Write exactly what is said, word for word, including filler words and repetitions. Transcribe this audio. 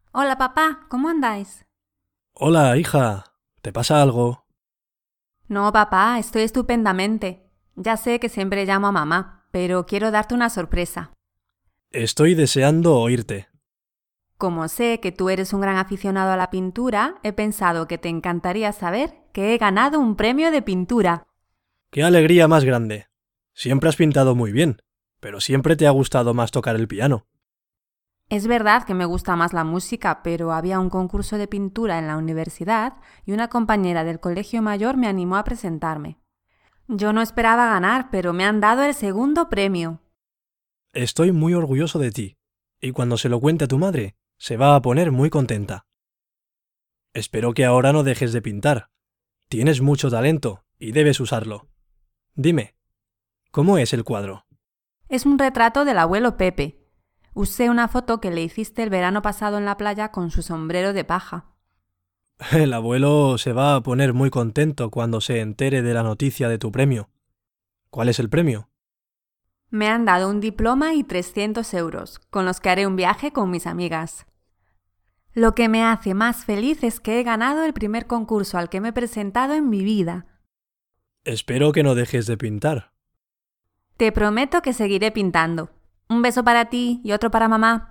Hola papá, ¿cómo andáis? Hola, hija. ¿Te pasa algo? No, papá, estoy estupendamente. Ya sé que siempre llamo a mamá, pero quiero darte una sorpresa. Estoy deseando oírte. Como sé que tú eres un gran aficionado a la pintura, he pensado que te encantaría saber que he ganado un premio de pintura. ¡Qué alegría más grande! Siempre has pintado muy bien, pero siempre te ha gustado más tocar el piano. Es verdad que me gusta más la música, pero había un concurso de pintura en la universidad y una compañera del colegio mayor me animó a presentarme. Yo no esperaba ganar, pero me han dado el segundo premio. Estoy muy orgulloso de ti, y cuando se lo cuente a tu madre, se va a poner muy contenta. Espero que ahora no dejes de pintar. Tienes mucho talento y debes usarlo. Dime, ¿cómo es el cuadro? Es un retrato del abuelo Pepe. Usé una foto que le hiciste el verano pasado en la playa con su sombrero de paja. El abuelo se va a poner muy contento cuando se entere de la noticia de tu premio. ¿Cuál es el premio? Me han dado un diploma y trescientos euros, con los que haré un viaje con mis amigas. Lo que me hace más feliz es que he ganado el primer concurso al que me he presentado en mi vida. Espero que no dejes de pintar. Te prometo que seguiré pintando. Un beso para ti y otro para mamá.